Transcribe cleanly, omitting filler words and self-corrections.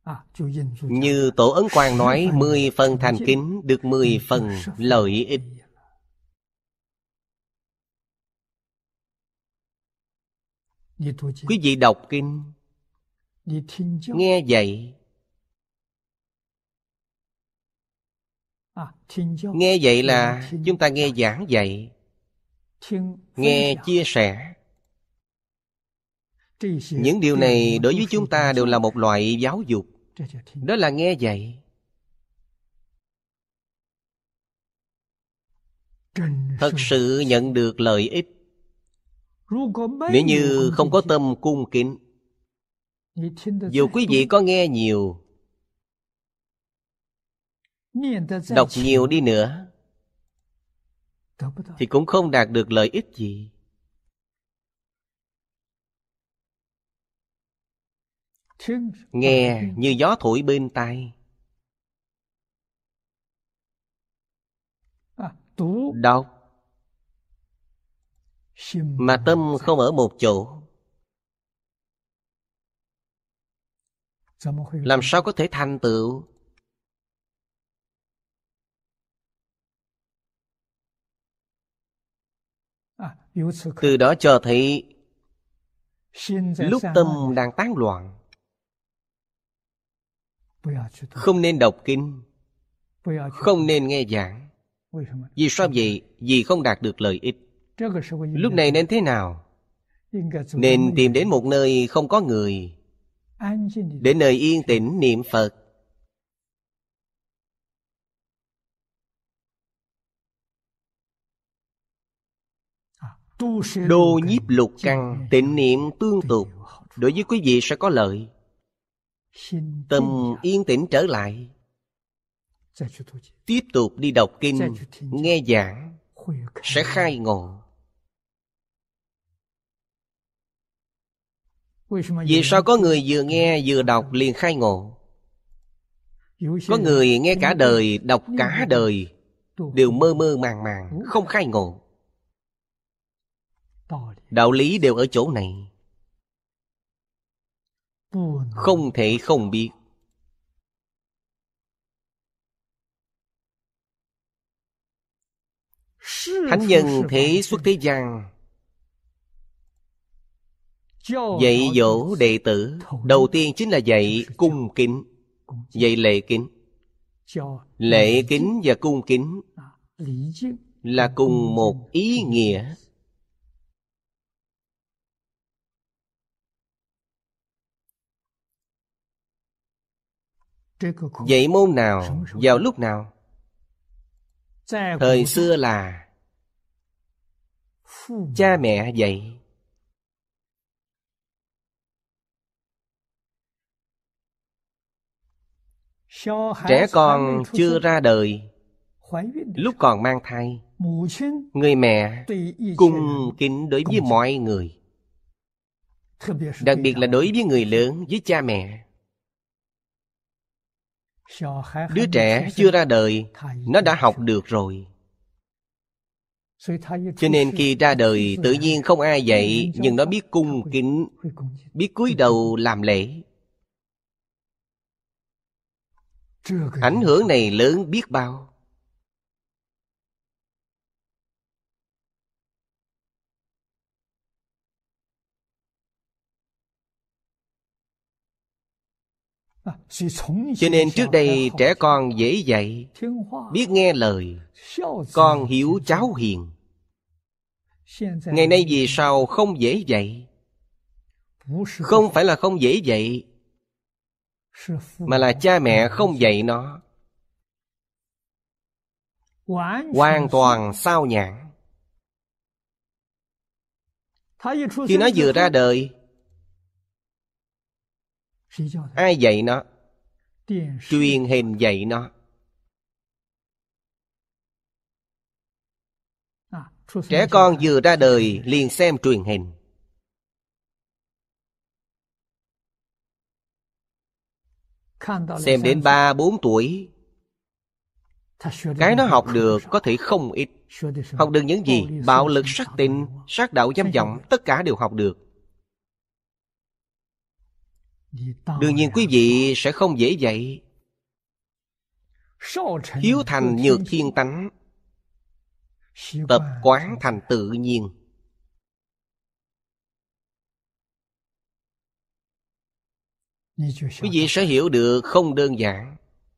Như Tổ Ấn Quang nói, 10 phần thành kính được 10 phần lợi ích. Quý vị đọc kinh, nghe dạy. Nghe dạy là chúng ta nghe giảng dạy, nghe chia sẻ. Những điều này đối với chúng ta đều là một loại giáo dục. Đó là nghe dạy. Thật sự nhận được lợi ích. Nếu như không có tâm cung kính, dù quý vị có nghe nhiều, đọc nhiều đi nữa, thì cũng không đạt được lợi ích gì. Nghe như gió thổi bên tai. Đọc mà tâm không ở một chỗ, làm sao có thể thành tựu? Từ đó cho thấy lúc tâm đang tán loạn, không nên đọc kinh, không nên nghe giảng. Vì sao vậy? Vì không đạt được lợi ích. Lúc này nên thế nào? Nên tìm đến một nơi không có người, đến nơi yên tĩnh niệm Phật. Đô nhiếp lục căn, tịnh niệm tương tục, đối với quý vị sẽ có lợi. Tâm yên tĩnh trở lại, tiếp tục đi đọc kinh, nghe giảng, sẽ khai ngộ. Vì sao có người vừa nghe vừa đọc liền khai ngộ? Có người nghe cả đời, đọc cả đời, đều mơ mơ màng màng, không khai ngộ. Đạo lý đều ở chỗ này, không thể không biết. Thánh nhân thế xuất thế gian, dạy dỗ đệ tử, đầu tiên chính là dạy cung kính, dạy lễ kính. Lễ kính và cung kính là cùng một ý nghĩa. Dạy môn nào, vào lúc nào? Thời xưa là cha mẹ dạy. Trẻ con chưa ra đời, lúc còn mang thai, người mẹ cung kính đối với mọi người, đặc biệt là đối với người lớn, với cha mẹ. Đứa trẻ chưa ra đời, nó đã học được rồi. Cho nên khi ra đời tự nhiên không ai dạy, nhưng nó biết cung kính, biết cúi đầu làm lễ. Ảnh hưởng này lớn biết bao. Cho nên trước đây trẻ con dễ dạy, biết nghe lời, con hiếu cháu hiền. Ngày nay vì sao không dễ dạy? Không phải là không dễ dạy, mà là cha mẹ không dạy nó, hoàn toàn sao nhãng. Khi nó vừa ra đời, ai dạy nó? Truyền hình dạy nó. Trẻ con vừa ra đời liền xem truyền hình. Xem đến 3-4 tuổi, cái nó học được có thể không ít. Học được những gì? Bạo lực, sát tình, sát đạo, dâm vọng, tất cả đều học được. Đương nhiên quý vị sẽ không dễ dạy. Hiếu thành nhược thiên tánh, tập quán thành tự nhiên. Quý vị sẽ hiểu được không đơn giản.